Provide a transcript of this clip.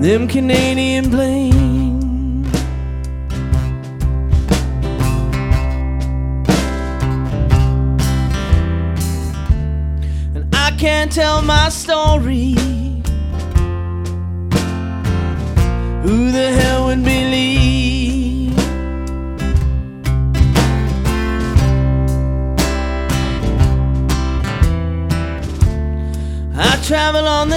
them Canadian plains. And I can't tell my story. Who the hell would believe? I travel on the